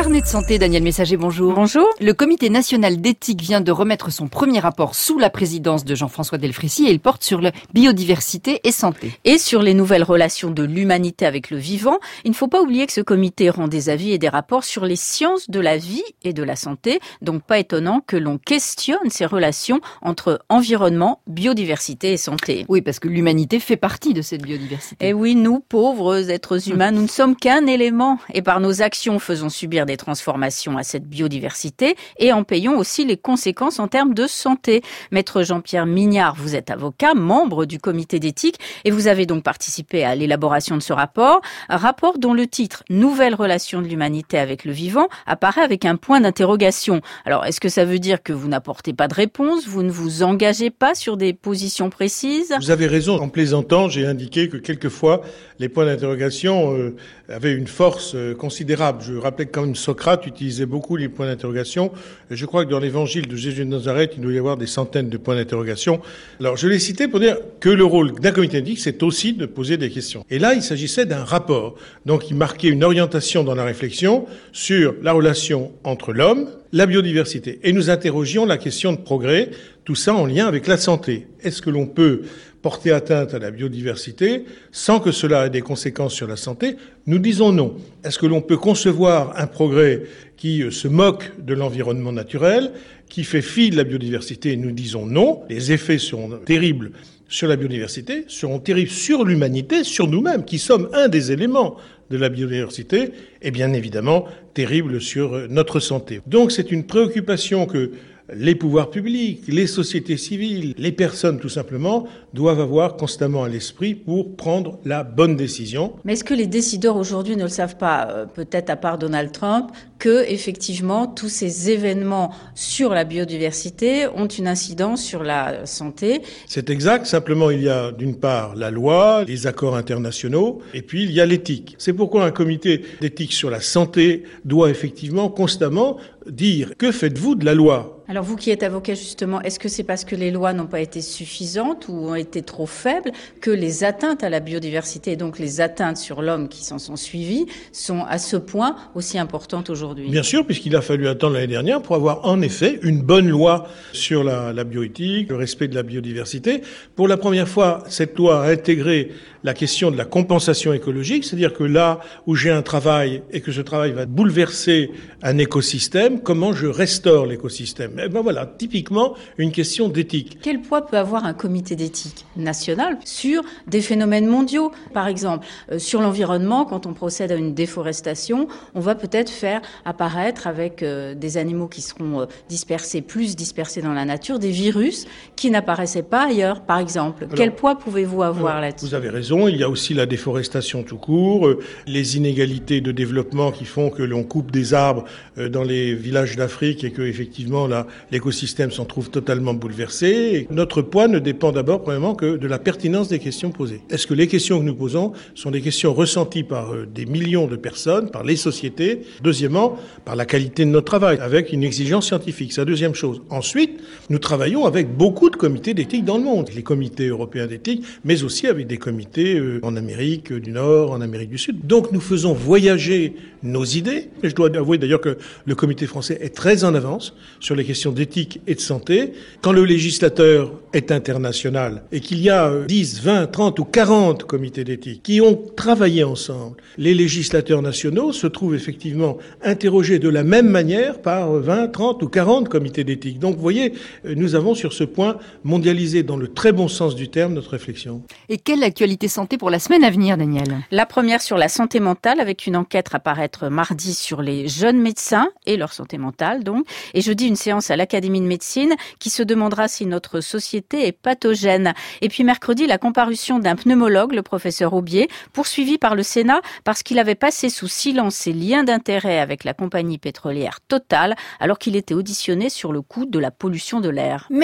Carnet de santé, Daniel Messager, bonjour. Bonjour. Le Comité national d'éthique vient de remettre son premier rapport sous la présidence de Jean-François Delfraissy et il porte sur la biodiversité et santé. Et sur les nouvelles relations de l'humanité avec le vivant, il ne faut pas oublier que ce comité rend des avis et des rapports sur les sciences de la vie et de la santé, donc pas étonnant que l'on questionne ces relations entre environnement, biodiversité et santé. Oui, parce que l'humanité fait partie de cette biodiversité. Et oui, nous, pauvres êtres humains, nous ne sommes qu'un élément et par nos actions faisons subir des transformations à cette biodiversité et en payons aussi les conséquences en termes de santé. Maître Jean-Pierre Mignard, vous êtes avocat, membre du comité d'éthique et vous avez donc participé à l'élaboration de ce rapport. Un rapport dont le titre « Nouvelles relations de l'humanité avec le vivant » apparaît avec un point d'interrogation. Alors, est-ce que ça veut dire que vous n'apportez pas de réponse, vous ne vous engagez pas sur des positions précises ? Vous avez raison, en plaisantant, j'ai indiqué que quelquefois, les points d'interrogation avaient une force considérable. Je rappelais que quand même Socrate utilisait beaucoup les points d'interrogation. Je crois que dans l'évangile de Jésus de Nazareth, il doit y avoir des centaines de points d'interrogation. Alors, je l'ai cité pour dire que le rôle d'un comité d'éthique, c'est aussi de poser des questions. Et là, il s'agissait d'un rapport. Donc, il marquait une orientation dans la réflexion sur la relation entre l'homme, la biodiversité. Et nous interrogions la question de progrès, tout ça en lien avec la santé. Est-ce que l'on peut porter atteinte à la biodiversité sans que cela ait des conséquences sur la santé? Nous disons non. Est-ce que l'on peut concevoir un progrès qui se moque de l'environnement naturel, qui fait fi de la biodiversité? Nous disons non. Les effets seront terribles sur la biodiversité, seront terribles sur l'humanité, sur nous-mêmes, qui sommes un des éléments de la biodiversité, et bien évidemment terribles sur notre santé. Donc c'est une préoccupation que les pouvoirs publics, les sociétés civiles, les personnes tout simplement, doivent avoir constamment à l'esprit pour prendre la bonne décision. Mais est-ce que les décideurs aujourd'hui ne le savent pas, peut-être à part Donald Trump, que effectivement tous ces événements sur la biodiversité ont une incidence sur la santé? C'est exact, simplement il y a d'une part la loi, les accords internationaux, et puis il y a l'éthique. C'est pourquoi un comité d'éthique sur la santé doit effectivement constamment dire « Que faites-vous de la loi ?» Alors vous qui êtes avocat justement, est-ce que c'est parce que les lois n'ont pas été suffisantes ou ont été trop faibles que les atteintes à la biodiversité et donc les atteintes sur l'homme qui s'en sont suivies sont à ce point aussi importantes aujourd'hui? Bien sûr, puisqu'il a fallu attendre l'année dernière pour avoir en effet une bonne loi sur la bioéthique, le respect de la biodiversité. Pour la première fois, cette loi a intégré la question de la compensation écologique, c'est-à-dire que là où j'ai un travail et que ce travail va bouleverser un écosystème, comment je restaure l'écosystème? Eh ben voilà, typiquement une question d'éthique. Quel poids peut avoir un comité d'éthique national sur des phénomènes mondiaux? Par exemple, sur l'environnement, quand on procède à une déforestation, on va peut-être faire apparaître avec des animaux qui seront plus dispersés dans la nature, des virus qui n'apparaissaient pas ailleurs, par exemple. Alors, quel poids pouvez-vous avoir là-dessus? Vous avez raison, il y a aussi la déforestation tout court, les inégalités de développement qui font que l'on coupe des arbres dans les villages d'Afrique et que effectivement là, l'écosystème s'en trouve totalement bouleversé. Et notre poids ne dépend d'abord premièrement que de la pertinence des questions posées. Est-ce que les questions que nous posons sont des questions ressenties par des millions de personnes, par les sociétés? Deuxièmement, par la qualité de notre travail, avec une exigence scientifique. C'est la deuxième chose. Ensuite, nous travaillons avec beaucoup de comités d'éthique dans le monde. Les comités européens d'éthique, mais aussi avec des comités en Amérique du Nord, en Amérique du Sud. Donc nous faisons voyager nos idées. Et je dois avouer d'ailleurs que le comité français est très en avance sur les questions d'éthique et de santé. Quand le législateur est international et qu'il y a 10, 20, 30 ou 40 comités d'éthique qui ont travaillé ensemble, les législateurs nationaux se trouvent effectivement interrogés de la même manière par 20, 30 ou 40 comités d'éthique. Donc vous voyez, nous avons sur ce point mondialisé dans le très bon sens du terme notre réflexion. Et quelle actualité santé pour la semaine à venir, Daniel? La première sur la santé mentale avec une enquête à paraître mardi sur les jeunes médecins et leur santé mentale donc. Et jeudi une séance à l'Académie de médecine qui se demandera si notre société est pathogène. Et puis mercredi, la comparution d'un pneumologue, le professeur Aubier, poursuivi par le Sénat parce qu'il avait passé sous silence ses liens d'intérêt avec la compagnie pétrolière Total alors qu'il était auditionné sur le coût de la pollution de l'air.